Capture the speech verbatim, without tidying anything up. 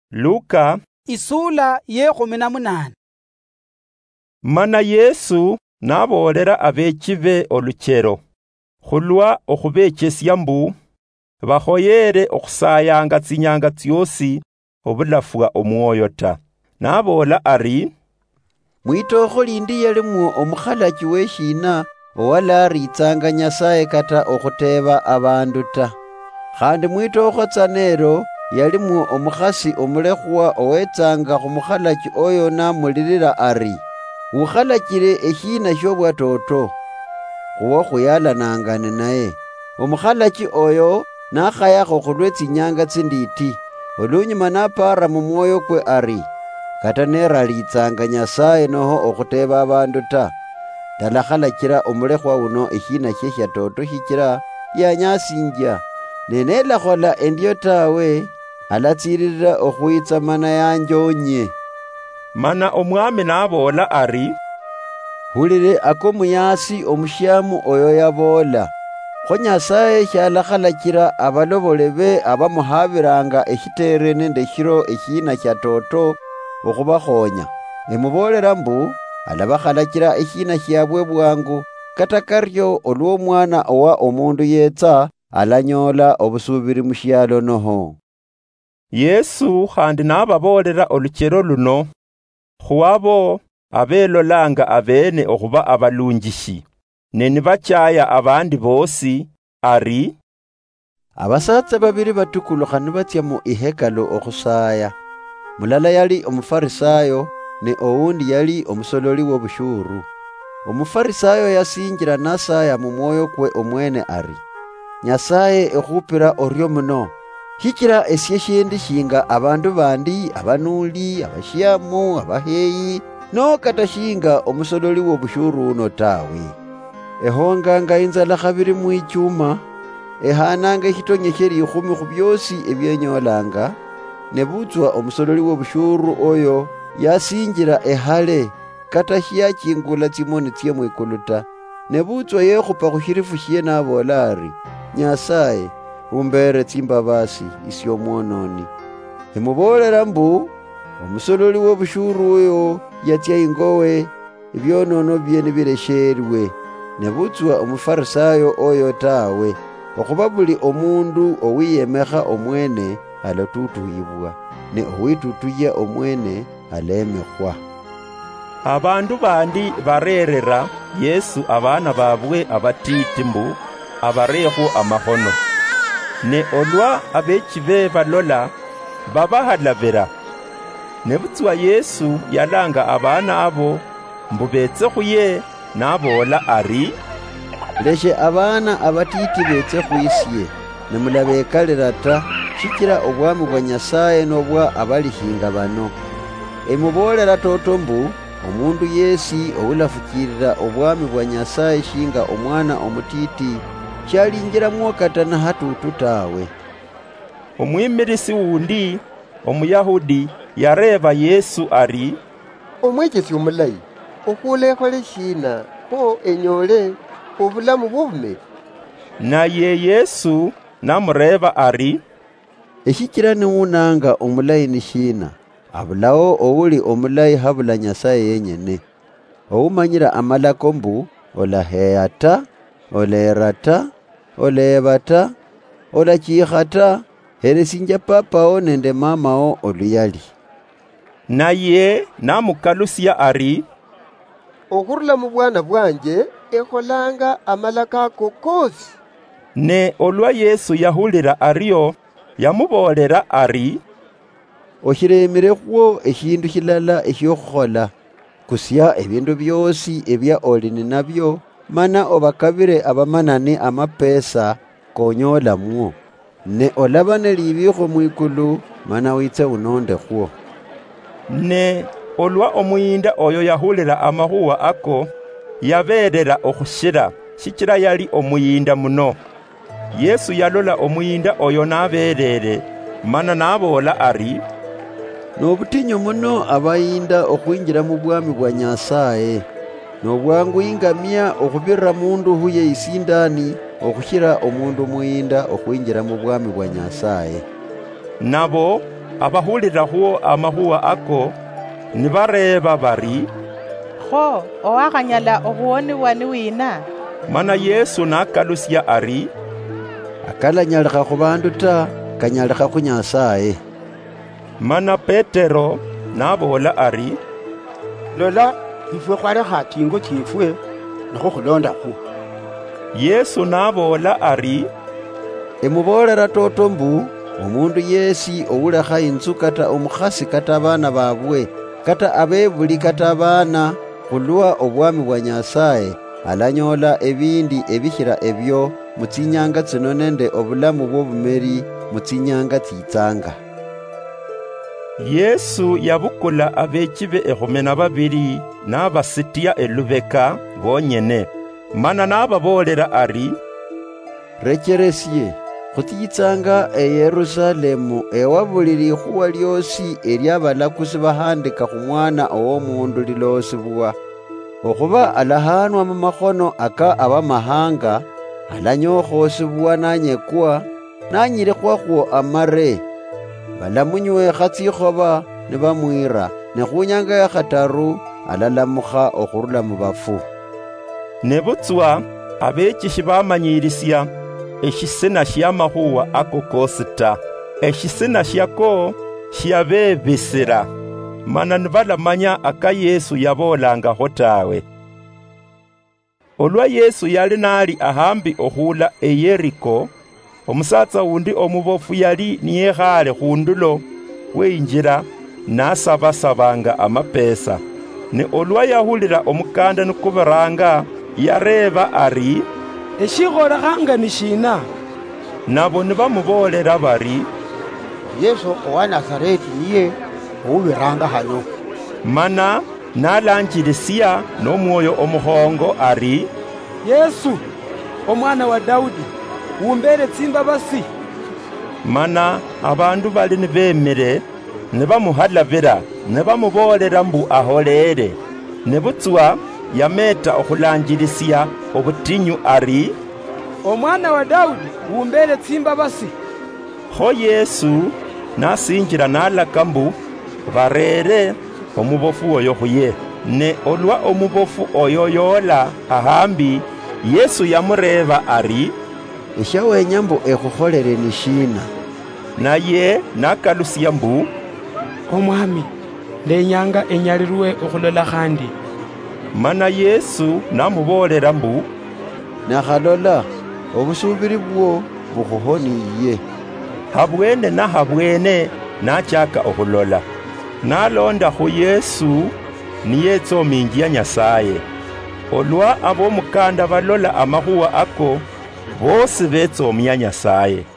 Luka isula ye kumi na munane. Mana Yesu nabolera abekibe olukero khulwa okhubekesya mbu bakhoyere okhusayanga tsinyanga tyosi obulafwa omwoyo ta. Nabola ari, mwitokho lindi yalimwo omukhalaki weshina owalaaritsanga Nyasaye kata okhuteba abandu ta. Khandi mwitokho tsanero yalimwo omukhasi omulekhwa owetsanga khumukhalaki oyo namulilila ari, ukhalakile eshina shobwatoto khuwo khuyalanangane naye. Omukhalaki oyo nakhayakho khulwe tsinyanga tsinditi, olunyuma napara mumwoyo kwe ari, kata neralitsanga Nyasaye noho okhuteba abandu ta, talakhalakila omulekhwa uno eshina she shatoto shikila yanyasinja. Nenelakhola endyo tawe, alatsiririra okhwitsa mana yanjonye. Mana omwami nabola ari, hulile ako muyasi omushamu oyo yabola, kho Nyasaye shalakhalakila abalobole be abamuhabiranga eshitere nende shiro eshina shatoto okhubakhonya. Emubolela mbu alabakhalakila eshina shabwe bwangu, kata karyo olwo mwana owa omundu yetsa alanyola obusubiri mushyalo noho. Yesu khandi nababolera olukero luno khuwabo abelolanga abene okhuba abalungishi, ne nibachaya abandi bosi ari, abasatsa babiri batukuluka nibatsya mu ihekalo okhusaya. Mulala yali omufarisayo ne owundi yali omusololi w'obushuru. Omufarisayo yasinjira nasaya mu mwoyo kwe omwene ari, Nyasaye ekhupira oryo muno, hikira esye shendi shinga abandu bandi abanuli, abashiamu, abaheyi, no kata shinga omusololi w'obushuru uno tawe. Ehonganga inzala khabiri mwichuma, ehananga hitonye sheri ikhumi khubyosi ebyenyolanga, nebutswa omusololi w'obushuru oyo yasinjira ehale, kata shiyachingula tsimoni tsye mwikuluta, nebutswa yekhupa khushirifu shye nabola ari, Nyasaye umbere tsimbabasi isyo mwononi. Emubolela mbu omusololi w'obushuru oyo yatsya ingowe ebyonono bye nibiresherwe, nebutswa omufarisayo oyo tawe, okhuba buli omundu owiyemekha omwene alatutuyibwa, ne owitutuya omwene alemekhwa. Abandu bandi barerera Yesu abana babwe abatiti mbu abarekhu amakhono, ne olwa abekibe balola babahalabira. Nebutswa Yesu yalanga abana abo mbu betse khuye, nabola ari, leshe abana abatiti betse khwisye, nemulabekalira ta, shikira obwami bwa Nyasaye nobwa abalihinga bano. Emubolela toto mbu omundu yesi owulafukirira obwami bwa Nyasaye shinga omwana omutiti shalinjiramwo kata na hatutu tawe. Omwimirisi wundi omuyahudi yareba Yesu ari, omwekesi omulayi, okhulekhola shina kho enyole obulamu bwobume? Naye Yesu namureba ari, eshikira niwunanga omulayi ni shina, abulawo owuli omulayi habula Nyasaye yenyene. Owumanyira amalako mbu olaheya ta, olera ta, oleba ta, olachikha ta, heresinja papao nende mamao oluyali. Naye namukalusya ari, okhurula mu bwana bwanje ekholanga amalako ako kosi. Ne olwa Yesu yahulira aryo, yamubolera ari, oshiremire khwo eshindu shilala esyokhukhola, kusya ebindu byosi ebya olini nabyo, mana obakabire abamanani amapesa konyolamwo, ne olabane libikho mwikulu, mana witse unonde khwo. Ne olwa omuyinda oyo yahulira amahuwa ako, yaberera okhushira, shikira yali omuyinda muno. Yesu yalola omuyinda oyo naberere, mana nabola ari, nobutinyu muno abayinda okhwinjira mu bwami bwa Nyasaye, nobwangu ingamya okhubirira mundu huye isindani okhushira omundu muyinda okhwinjira mu bwami bwa Nyasaye. Nabo abahulira huo amahuwa ako nibareba bari, ho owakanyala ohuoniwa ni wina. Mana Yesu nakalusya ari, akalanyalika ku bandu ta, kanyalika ku Nyasaye. Mana Petero nabola ari, lola ifwe kwale hatingo chifwe nako khulonda khu. Yesu nabola ari, emubolera toto mbu omundu yesi owulekha inzu kata omukhasi kata abana babwe kata abebuli kata abana khulwa obwami bwa Nyasaye alanyola ebindi ebihira ebyo mutsinyanga tsino nende obulamu bw'obumeri mutsinyanga tsitsanga. Yesu yabukula abekibe ehume na babiri n'abasitya elubeka bonyene, mana nababolera ari, recheresye khutiyitsanga e Yerusalemu ewabuli lihuwa lyosi eryabalakusi bahandika khumwana owomundu lilosibwa, okhuba alahanwa mu makhono aka abamahanga, alanyokhosibwa nanyekwa nanyilikhwakho amare, balamunywekha tsikhoba ne bamwira, ne khunyanga ya khataru alalamukha okhurula mu bafu. Ne butswa abekishi bamanyilisya eshisina shya mahuwa ako kosi ta. Eshisina shyako syabebesera, mana nibalamanya aka Yesu yabolangaho tawe. Olwa Yesu yali nali ahambi ohula e Yeriko, omusatsa wundi omubofu yali niyekhale khundulo weinjira nasabasabanga amapesa. Ne olwa yahulira omukanda nikuberanga, yareba ari, eshikholekhanga ni shina? Nabo nibamubolera bari, Yesu owa Nazareti niye owubiranga hano. Mana nalanjilisya n'omwoyo omuhongo ari, Yesu omwana wa Daudi, wumbere tsimbabasi. Mana abandu bali nibemire nibamuhalabira nibamubolera mbu aholere. Ne butswa yameta okhulanjilisya obutinyu ari, omwana wa Daudi, wumbere tsimbabasi. Ho Yesu nasinjira nalaka mbu barere omubofu oyo huye. Ne olwa omubofu oyo yola ahambi, Yesu yamureba ari, esyawenya mbu ekhukholere ni shina? Naye nakalusya mbu, omwami, lenyanga enyalirwe okhulola khandi. Mana Yesu namubolera mbu, nakhalola obusubiri bwo bukhuhoniye. Habwene na habwene nachaka okhulola. Nalonda khu Yesu niyetsomingiya Nyasaye. Olwa abomukanda balola amahuwa ako, bosi betsomya Nyasaye.